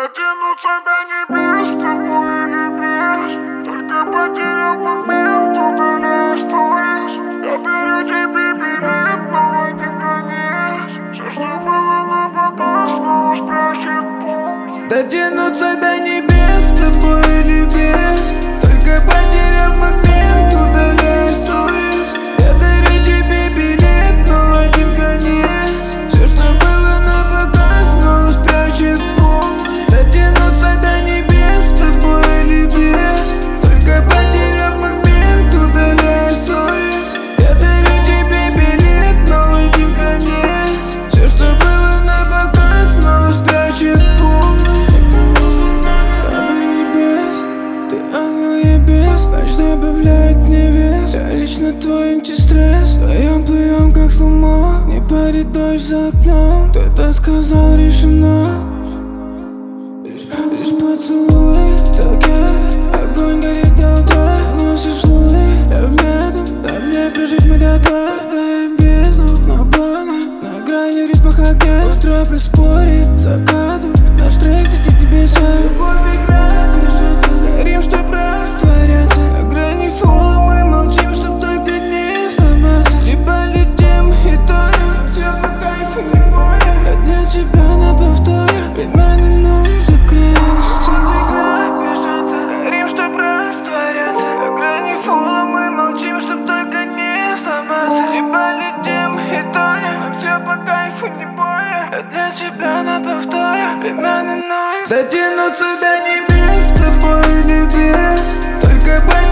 Дотянуться до небес с тобой или без. Только потеряв момент, удаляю сторис. Я дарю тебе билет, но один конец. Все, что было на показ, снова спрячет пол. Дотянуться до небес с тобой или без. Только потеряв момент, удаляю сторис. Я дарю тебе билет, но один конец. Все, что было на показ, снова спрячет пол. Дотянуться до небес с тобой или без. Только потеряв момент, удаляю сторис. Я дарю тебе билет, но один конец. Все, что было на показ, снова спрячет пол. Ты ангел, я бес, ночь добавляет мне вес. Я лично твой антистресс. Вдвоем плывем как сломо. Не парит дождь за окном. Кто-то сказал решено. Лишь поцелуй, так я. Огонь горит до утра. Носишь луны, я в медом. Дай мне прожить мы до тла. Даем бездну, но планы на грани в ритмах огня. Утро приспорит закату. Наш трек летит к небесам. Любовь играет, мешается. Горим, чтоб растворяться. На грани фола мы молчим, чтоб только не сломаться. Либо летим и тонем. Все по кайфу, не больно. Я для тебя на повторе. Временный ноль закрылся. Горим, чтоб растворяться. На грани фола мы молчим, чтоб только не сломаться. Либо летим и тонем. Все по кайфу, не больно. Я для тебя на повторе. Временный ноль. Дотянуться до небес с тобой или без. Только